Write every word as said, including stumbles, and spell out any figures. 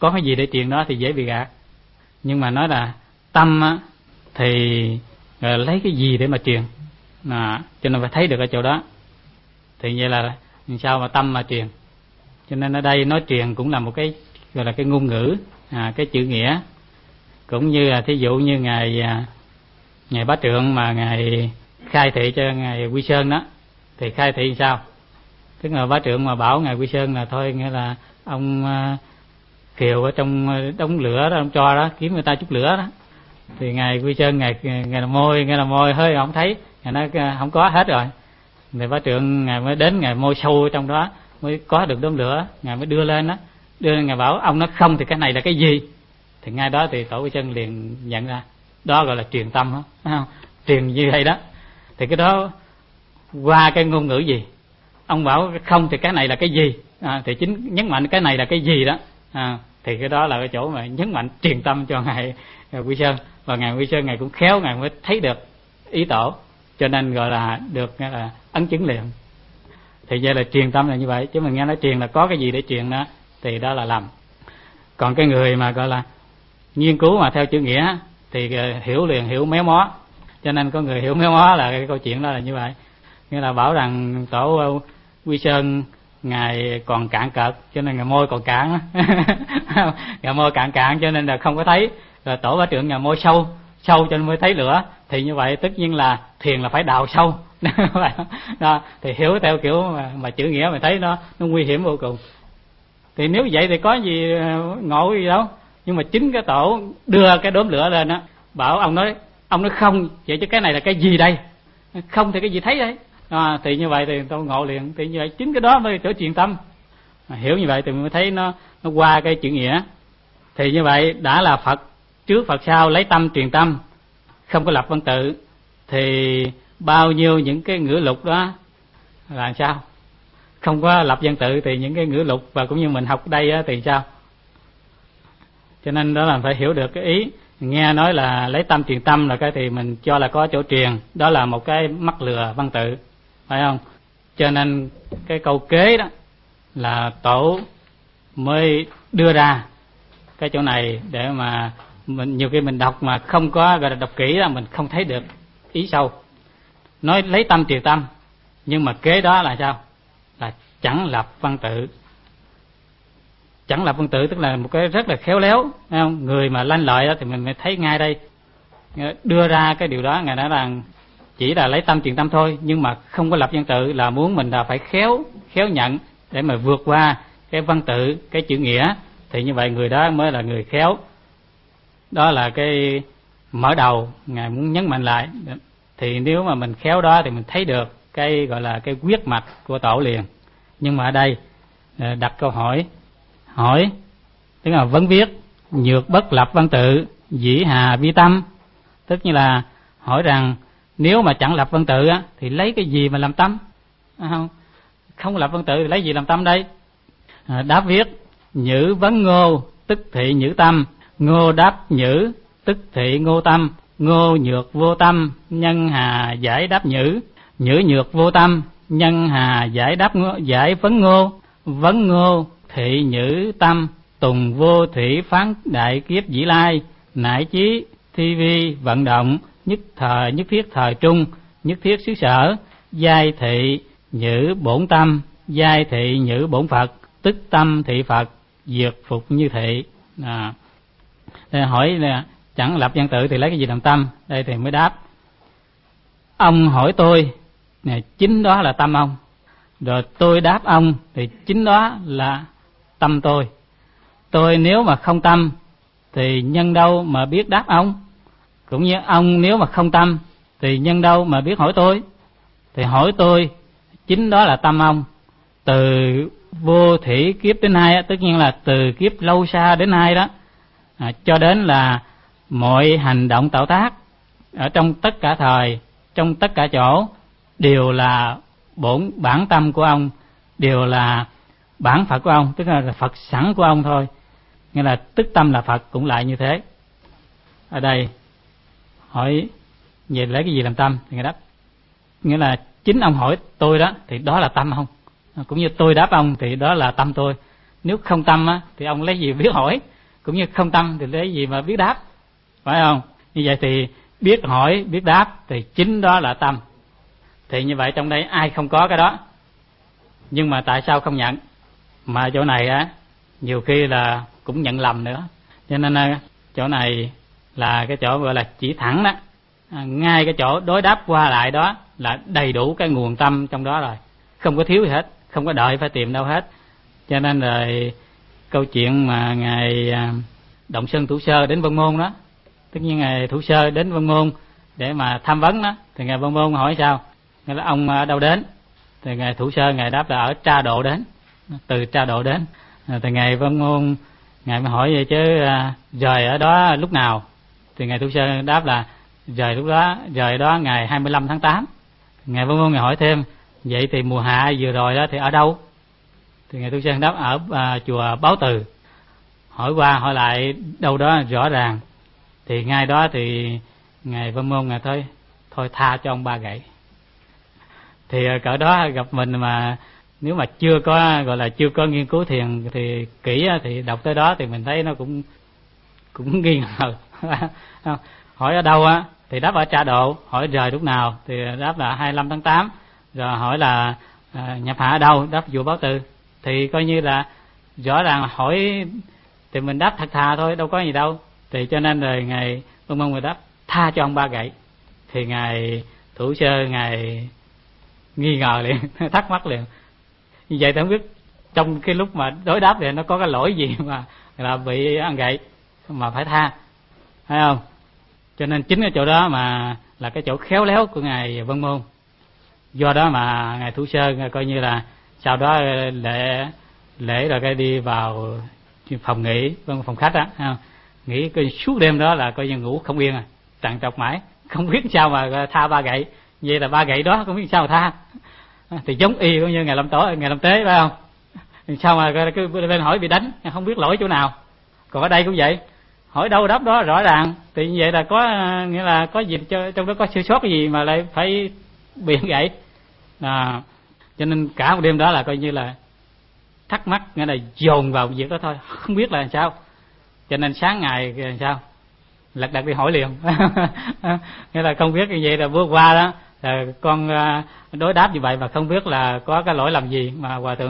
có cái gì để truyền đó thì dễ bị gạt. Nhưng mà nói là tâm á, thì lấy cái gì để mà truyền, à, cho nên phải thấy được ở chỗ đó. Thì vậy là sao mà tâm mà truyền. Cho nên ở đây nói truyền cũng là một cái gọi là cái ngôn ngữ, à, cái chữ nghĩa. Cũng như là thí dụ như ngài ngài Bá Trượng mà ngài khai thị cho ngài Quy Sơn đó, thì khai thị sao? Tức là Bá Trượng mà bảo ngài Quy Sơn là thôi, nghĩa là ông Kiều ở trong đống lửa đó, ông cho đó, kiếm người ta chút lửa đó, thì ngài Quy Sơn ngài ngài là môi, ngài là môi hơi không thấy, ngài nói không có hết rồi. Thì Bá Trượng ngài mới đến, ngài môi sâu trong đó mới có được đốm lửa, ngài mới đưa lên đó, đưa lên ngài bảo ông nói không thì cái này là cái gì? Thì ngay đó thì Tổ Quy Sơn liền nhận ra đó gọi là truyền tâm đó, phải không? Truyền như vậy đó. Thì cái đó qua cái ngôn ngữ gì? Ông bảo không thì cái này là cái gì? À, thì chính nhấn mạnh cái này là cái gì đó. À, thì cái đó là cái chỗ mà nhấn mạnh truyền tâm cho ngài Quy Sơn. Và ngài Quy Sơn ngài cũng khéo, ngài mới thấy được ý Tổ, cho nên gọi là được là ấn chứng liền. Thì vậy là truyền tâm là như vậy. Chứ mình nghe nói truyền là có cái gì để truyền đó thì đó là lầm. Còn cái người mà gọi là nghiên cứu mà theo chữ nghĩa thì hiểu liền, hiểu méo mó. Cho nên có người hiểu méo mó là cái câu chuyện đó là như vậy. Nghĩa là bảo rằng Tổ Quy Sơn ngài còn cạn cợt, cho nên ngài môi còn cạn ngài môi cạn cạn cho nên là không có thấy. Rồi Tổ Bá Trượng ngài môi sâu sâu cho nên mới thấy lửa. Thì như vậy tất nhiên là thiền là phải đào sâu đó, thì hiểu theo kiểu mà, mà chữ nghĩa mình thấy nó nó nguy hiểm vô cùng. Thì nếu vậy thì có gì ngộ gì đâu. Nhưng mà chính cái Tổ đưa cái đốm lửa lên á, bảo ông nói ông nói không, vậy chứ cái này là cái gì đây? Không thì cái gì thấy đây? À, thì như vậy thì tôi ngộ liền. Thì như vậy chính cái đó mới chỗ truyền tâm. À, hiểu như vậy thì mình mới thấy nó nó qua cái chữ nghĩa. Thì như vậy đã là Phật trước Phật sau, lấy tâm truyền tâm, không có lập văn tự, thì bao nhiêu những cái ngữ lục đó là sao? Không có lập văn tự thì những cái ngữ lục và cũng như mình học đây á, thì sao? Cho nên đó là phải hiểu được cái ý. Nghe nói là lấy tâm truyền tâm là cái thì mình cho là có chỗ truyền, đó là một cái mắc lừa văn tự, phải không? Cho nên cái câu kế đó là Tổ mới đưa ra cái chỗ này để mà mình nhiều khi mình đọc mà không có gọi là đọc kỹ là mình không thấy được ý sâu. Nói lấy tâm truyền tâm, nhưng mà kế đó là sao? Là chẳng lập văn tự. Chẳng lập văn tự tức là một cái rất là khéo léo, thấy không? Người mà lanh lợi đó thì mình mới thấy ngay đây. Đưa ra cái điều đó, ngài nói rằng chỉ là lấy tâm truyền tâm thôi, nhưng mà không có lập văn tự, là muốn mình là phải khéo khéo nhận để mà vượt qua cái văn tự, cái chữ nghĩa. Thì như vậy người đó mới là người khéo. Đó là cái mở đầu ngài muốn nhấn mạnh lại. Thì nếu mà mình khéo đó thì mình thấy được cái gọi là cái quyết mạch của Tổ liền. Nhưng mà ở đây đặt câu hỏi, hỏi tức là vấn viết nhược bất lập văn tự, dĩ hà vi tâm. Tức như là hỏi rằng nếu mà chẳng lập văn tự á, thì lấy cái gì mà làm tâm? Không, không lập văn tự thì lấy gì làm tâm đây? À, đáp viết nhữ vấn ngô, tức thị nhữ tâm. Ngô đáp nhữ, tức thị ngô tâm. Ngô nhược vô tâm, nhân hà giải đáp nhữ. Nhữ nhược vô tâm, nhân hà giải đáp ngô, giải vấn ngô. Vấn ngô thị nhữ tâm, tùng vô thủy phán đại kiếp dĩ lai. Nại chí thi vi vận động, nhất thời nhất thiết thời trung, nhất thiết xứ sở. Giai thị nhữ bổn tâm, giai thị nhữ bổn Phật, tức tâm thị Phật, diệt phục như thị. À, hỏi là chẳng lập văn tự thì lấy cái gì làm tâm? Đây thì mới đáp. Ông hỏi tôi, này, chính đó là tâm ông. Rồi tôi đáp ông thì chính đó là tâm tôi. Tôi nếu mà không tâm thì nhân đâu mà biết đáp ông? Cũng như ông nếu mà không tâm thì nhân đâu mà biết hỏi tôi? Thì hỏi tôi chính đó là tâm ông. Từ vô thủy kiếp đến nay, tất nhiên là từ kiếp lâu xa đến nay đó, à, cho đến là mọi hành động tạo tác ở trong tất cả thời, trong tất cả chỗ đều là bổn bản tâm của ông, đều là bản Phật của ông, tức là Phật sẵn của ông thôi. Nghĩa là tức tâm là Phật cũng lại như thế. Ở đây hỏi về lấy cái gì làm tâm thì ngài đáp, nghĩa là chính ông hỏi tôi đó thì đó là tâm ông, cũng như tôi đáp ông thì đó là tâm tôi. Nếu không tâm á, thì ông lấy gì biết hỏi, cũng như không tâm thì lấy gì mà biết đáp, phải không? Như vậy thì biết hỏi biết đáp thì chính đó là tâm. Thì như vậy trong đây ai không có cái đó, nhưng mà tại sao không nhận? Mà chỗ này á nhiều khi là cũng nhận lầm nữa, cho nên chỗ này là cái chỗ gọi là chỉ thẳng đó, à, ngay cái chỗ đối đáp qua lại đó là đầy đủ cái nguồn tâm trong đó rồi, không có thiếu gì hết, không có đợi phải tìm đâu hết. Cho nên rồi câu chuyện mà ngài Động Sơn Thủ Sơ đến Vân Môn đó, tất nhiên ngài Thủ Sơ đến Vân Môn để mà tham vấn đó, thì ngài Vân Môn hỏi sao? Ngài là ông ở đâu đến? Thì ngài Thủ Sơ ngài đáp là ở Tra Độ đến, từ Tra Độ đến. Thì ngài Vân Môn ngài mới hỏi vậy chứ à, rời ở đó lúc nào? Thì ngài Thủ Sơ đáp là rời lúc đó, rời đó ngày hai mươi lăm tháng tám. Ngài Vân Môn ngài hỏi thêm, vậy thì mùa hạ vừa rồi đó thì ở đâu? Thì ngài Thủ Sơ đáp ở à, chùa Báo Từ. Hỏi qua hỏi lại đâu đó rõ ràng, thì ngay đó thì ngài Vân Môn ngài thôi thôi tha cho ông ba gậy. Thì cỡ đó gặp mình mà nếu mà chưa có gọi là chưa có nghiên cứu thiền thì kỹ thì đọc tới đó thì mình thấy nó cũng cũng nghi ngờ. Hỏi ở đâu á thì đáp ở Tra Độ. Hỏi rời lúc nào thì đáp là hai mươi lăm tháng tám. Rồi hỏi là à, nhập hạ ở đâu, đáp chùa Báo Từ. Thì coi như là rõ ràng hỏi thì mình đáp thật thà thôi, đâu có gì đâu. Thì cho nên rồi ngài Vân Môn người đáp tha cho ông ba gậy. Thì ngài Thủ Sơ ngài nghi ngờ liền, thắc mắc liền. Như vậy thì không biết trong cái lúc mà đối đáp thì nó có cái lỗi gì mà là bị ăn gậy mà phải tha, thấy không? Cho nên chính cái chỗ đó mà là cái chỗ khéo léo của ngài Vân Môn. Do đó mà ngài Thủ Sơ coi như là sau đó lễ lễ rồi cái đi vào phòng nghỉ, phòng khách á, nghỉ coi suốt đêm đó là coi như ngủ không yên, à trằn trọc mãi không biết sao mà tha ba gậy. Vậy là ba gậy đó không biết sao mà tha, thì giống y cũng như ngày làm tối ngày làm tế, phải không? Sao mà cứ lên hỏi bị đánh, không biết lỗi chỗ nào. Còn ở đây cũng vậy, hỏi đâu đáp đó rõ ràng, thì như vậy là có nghĩa là có gì cho, trong đó có sơ sót cái gì mà lại phải bị gậy. À, cho nên cả một đêm đó là coi như là thắc mắc, nghĩa là dồn vào việc đó thôi, không biết là làm sao. Cho nên sáng ngày làm sao lật đật đi hỏi liền. Nghĩa là không biết như vậy là bước qua đó là con đối đáp như vậy mà không biết là có cái lỗi làm gì mà hòa thượng